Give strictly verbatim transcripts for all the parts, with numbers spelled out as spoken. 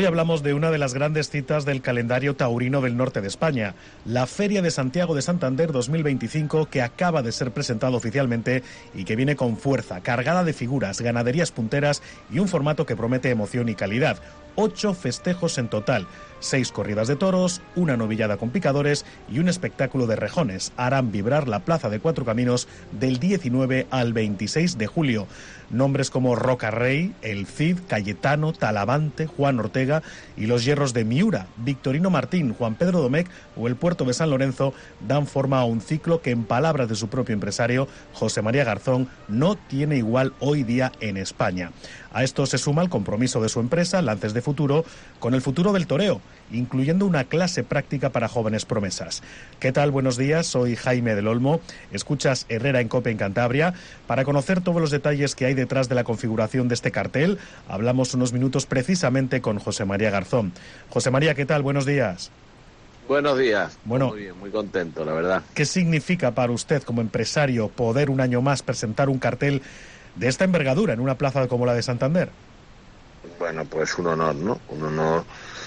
Hoy hablamos de una de las grandes citas del calendario taurino del norte de España, la Feria de Santiago de Santander dos mil veinticinco, que acaba de ser presentado oficialmente y que viene con fuerza, cargada de figuras, ganaderías punteras y un formato que promete emoción y calidad. Ocho festejos en total, seis corridas de toros, una novillada con picadores y un espectáculo de rejones harán vibrar la Plaza de Cuatro Caminos del diecinueve al veintiséis de julio. Nombres como Roca Rey, El Cid, Cayetano, Talavante, Juan Ortega y los hierros de Miura, Victorino Martín, Juan Pedro Domecq o el Puerto de San Lorenzo dan forma a un ciclo que, en palabras de su propio empresario, José María Garzón, no tiene igual hoy día en España. A esto se suma el compromiso de su empresa, Lances de Futuro, con el futuro del toreo, incluyendo una clase práctica para jóvenes promesas. ¿Qué tal? Buenos días, soy Jaime del Olmo. Escuchas Herrera en COPE en Cantabria. Para conocer todos los detalles que hay detrás de la configuración de este cartel, hablamos unos minutos precisamente con José María Garzón. José María, ¿qué tal? Buenos días. Buenos días. Bueno, muy bien, muy contento, la verdad. ¿Qué significa para usted como empresario poder un año más presentar un cartel de esta envergadura en una plaza como la de Santander? Bueno, pues un honor, ¿no? Un honor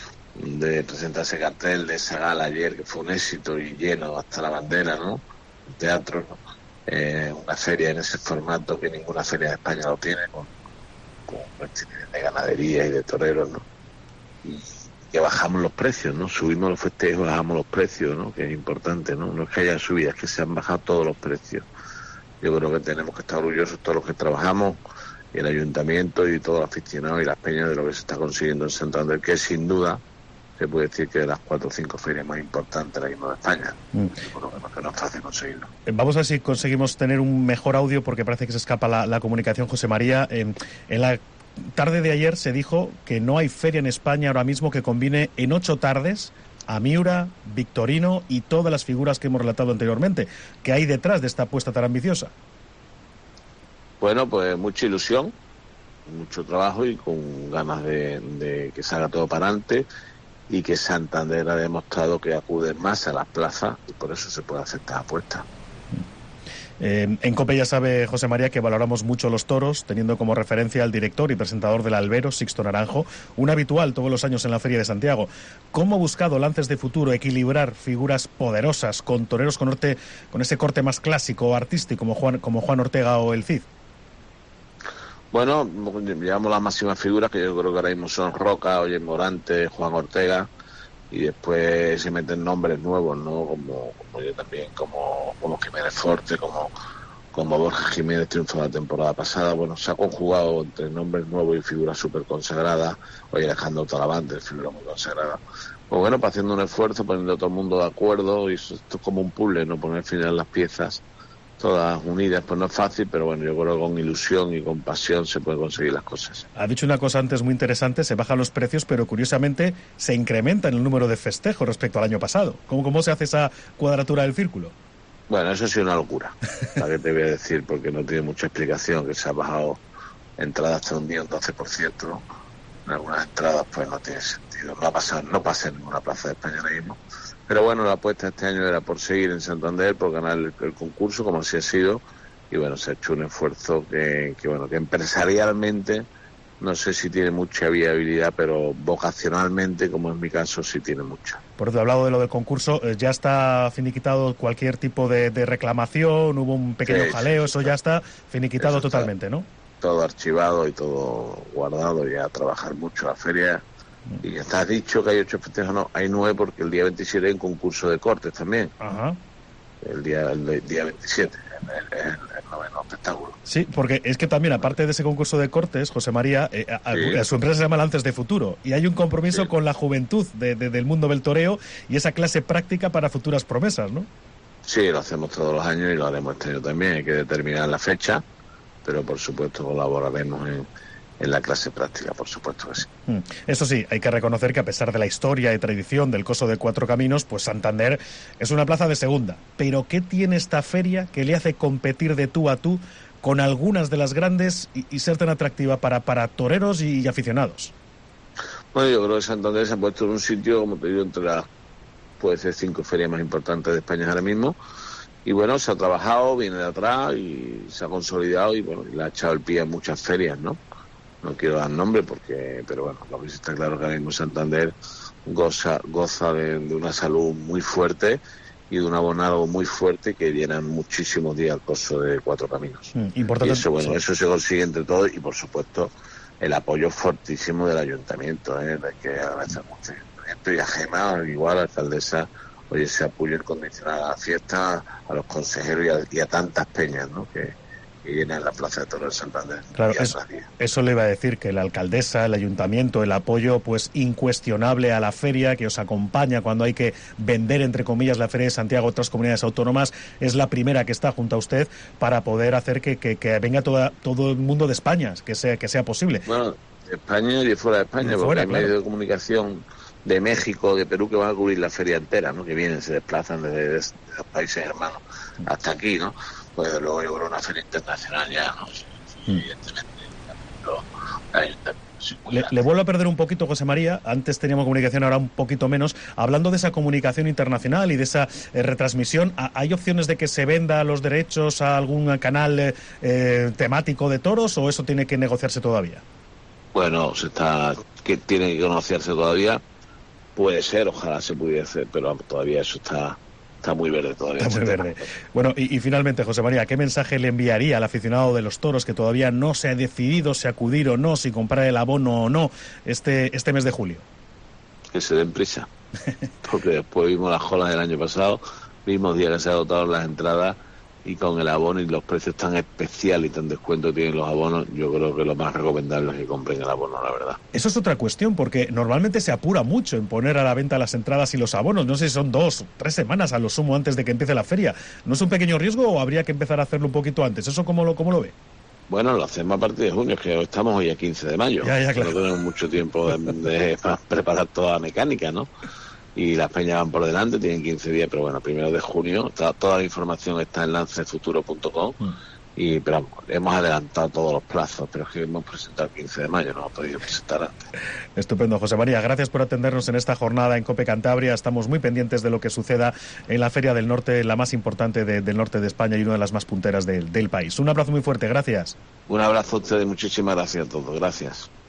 de presentar ese cartel de esa gala ayer, que fue un éxito y lleno hasta la bandera, ¿no? El teatro, ¿no? Eh, una feria en ese formato que ninguna feria de España lo tiene, con, con cuestiones de ganadería y de toreros, ¿no? Y que bajamos los precios, ¿no? Subimos los festejos, bajamos los precios, ¿no? Que es importante, ¿no? No es que haya subidas, es que se han bajado todos los precios. Yo creo que tenemos que estar orgullosos todos los que trabajamos, y el ayuntamiento y todos los aficionados y las peñas, de lo que se está consiguiendo en Santander, que sin duda se puede decir que de las cuatro o cinco ferias más importantes ahora mismo de España. Mm. Bueno, que no es fácil conseguirlo. Vamos a ver si conseguimos tener un mejor audio, porque parece que se escapa la, la comunicación, José María. Eh, en la tarde de ayer se dijo que no hay feria en España ahora mismo que combine en ocho tardes a Miura, Victorino y todas las figuras que hemos relatado anteriormente. ¿Qué hay detrás de esta apuesta tan ambiciosa? Bueno, pues mucha ilusión, mucho trabajo y con ganas de, de que salga todo para adelante, y que Santander ha demostrado que acude más a las plazas y por eso se puede hacer esta apuesta. Eh, en COPE ya sabe, José María, que valoramos mucho los toros, teniendo como referencia al director y presentador del Albero, Sixto Naranjo, un habitual todos los años en la Feria de Santiago. ¿Cómo ha buscado Lances de Futuro equilibrar figuras poderosas con toreros con, norte, con ese corte más clásico o artístico como Juan, como Juan Ortega o el Cid? Bueno, llevamos las máximas figuras, que yo creo que ahora mismo son Roca, Oye Morante, Juan Ortega, y después se meten nombres nuevos, ¿no? Como, como yo también, como, como Jiménez Forte, como, como Borja Jiménez, triunfó la temporada pasada. Bueno, se ha conjugado entre nombres nuevos y figuras súper consagradas. Oye, Alejandro Talavante, figura muy consagrada. Pues bueno, para haciendo un esfuerzo, poniendo a todo el mundo de acuerdo, y esto es como un puzzle, ¿no? Poner al final las piezas todas unidas, pues no es fácil, pero bueno, yo creo que con ilusión y con pasión se pueden conseguir las cosas. Ha dicho una cosa antes muy interesante: se bajan los precios, pero curiosamente se incrementa en el número de festejos respecto al año pasado. ¿Cómo, cómo se hace esa cuadratura del círculo? Bueno, eso ha sido una locura, la que te voy a decir, porque no tiene mucha explicación, que se ha bajado entradas hasta un día un doce por ciento, ¿no? En algunas entradas pues no tiene sentido, no ha pasado, no pasa en ninguna plaza de España ahora mismo. Pero bueno, la apuesta este año era por seguir en Santander, por ganar el, el concurso, como así ha sido, y bueno, se ha hecho un esfuerzo que, que bueno, que empresarialmente no sé si tiene mucha viabilidad, pero vocacionalmente, como en mi caso, sí tiene mucha. Por eso he hablado de lo del concurso, ya está finiquitado cualquier tipo de, de reclamación, hubo un pequeño sí, jaleo, sí, eso está, ya está finiquitado eso totalmente, está, ¿no? Todo archivado y todo guardado, ya a trabajar mucho la feria. Y ya está dicho que hay ocho festejos, no, hay nueve, porque el día veintisiete hay un concurso de cortes también. Ajá. El día, el día veintisiete, el, el, el noveno espectáculo. Sí, porque es que también, aparte de ese concurso de cortes, José María, eh, a, sí. a su empresa se llama Lances de Futuro, y hay un compromiso sí. con la juventud de, de, del mundo del toreo y esa clase práctica para futuras promesas, ¿no? Sí, lo hacemos todos los años y lo haremos este año también. Hay que determinar la fecha, pero por supuesto colaboraremos en... en la clase práctica, por supuesto que sí. Eso sí, hay que reconocer que a pesar de la historia y tradición del Coso de Cuatro Caminos, pues Santander es una plaza de segunda. Pero ¿qué tiene esta feria que le hace competir de tú a tú con algunas de las grandes y, y ser tan atractiva para, para toreros y, y aficionados? Bueno, yo creo que Santander se ha puesto en un sitio, como te digo, entre las, puede ser cinco ferias más importantes de España ahora mismo. Y bueno, se ha trabajado, viene de atrás y se ha consolidado y bueno, y le ha echado el pie a muchas ferias, ¿no? no quiero dar nombre porque, pero bueno, lo que sí está claro que ahora mismo Santander goza, goza de, de una salud muy fuerte y de un abonado muy fuerte que llenan muchísimos días al curso de Cuatro Caminos. Mm, importante, y eso, bueno, sí. eso se consigue entre todos y por supuesto el apoyo fortísimo del ayuntamiento, ¿eh? Hay que agradecer mucho al ayuntamiento y a Gema, igual, alcaldesa, oye, ese apoyo incondicional a la fiesta, a los consejeros y a, y a tantas peñas, ¿no? Que, que llenan la Plaza de Toros de Santander. Claro, es, eso le iba a decir, que la alcaldesa, el ayuntamiento, el apoyo pues incuestionable a la feria, que os acompaña cuando hay que vender, entre comillas, la Feria de Santiago a otras comunidades autónomas, es la primera que está junto a usted para poder hacer que, que, que venga toda, todo el mundo de España, que sea, que sea posible. Bueno, de España y de fuera de España, de porque fuera, hay claro. medios de comunicación de México, de Perú, que van a cubrir la feria entera, ¿no? Que vienen, se desplazan desde, desde los países hermanos hasta aquí, ¿no? Pues luego yo creo una feria internacional ya, ¿no? Sí, mm. Evidentemente. Le, le vuelvo a perder un poquito, José María. Antes teníamos comunicación, ahora un poquito menos. Hablando de esa comunicación internacional y de esa eh, retransmisión, ¿hay opciones de que se venda los derechos a algún canal eh, eh, temático de toros o eso tiene que negociarse todavía? Bueno, se está que tiene que negociarse todavía. Puede ser, ojalá se pudiese, pero todavía eso está está muy verde todavía. Está muy verde. Bueno, y, y finalmente, José María, ¿qué mensaje le enviaría al aficionado de los toros que todavía no se ha decidido si acudir o no, si comprar el abono o no este, este mes de julio? Que se den prisa, porque después vimos la jola del año pasado, vimos días que se agotaron las entradas y con el abono y los precios tan especiales y tan descuento que tienen los abonos, yo creo que lo más recomendable es que compren el abono, la verdad. Eso es otra cuestión, porque normalmente se apura mucho en poner a la venta las entradas y los abonos. No sé si son dos, tres semanas a lo sumo antes de que empiece la feria. ¿No es un pequeño riesgo o habría que empezar a hacerlo un poquito antes? ¿Eso cómo lo, cómo lo ve? Bueno, lo hacemos a partir de junio, que estamos hoy a quince de mayo. Ya, ya, claro. No tenemos mucho tiempo de, de preparar toda la mecánica, ¿no? Y las peñas van por delante, tienen quince días, pero bueno, primero de junio, toda, toda la información está en lancefuturo punto com mm. y pero hemos adelantado todos los plazos, pero es que hemos presentado el quince de mayo, no hemos podido presentar antes. Estupendo, José María, gracias por atendernos en esta jornada en COPE Cantabria. Estamos muy pendientes de lo que suceda en la Feria del Norte, la más importante de, del norte de España y una de las más punteras de, del país. Un abrazo muy fuerte, gracias. Un abrazo a ustedes, muchísimas gracias a todos, gracias.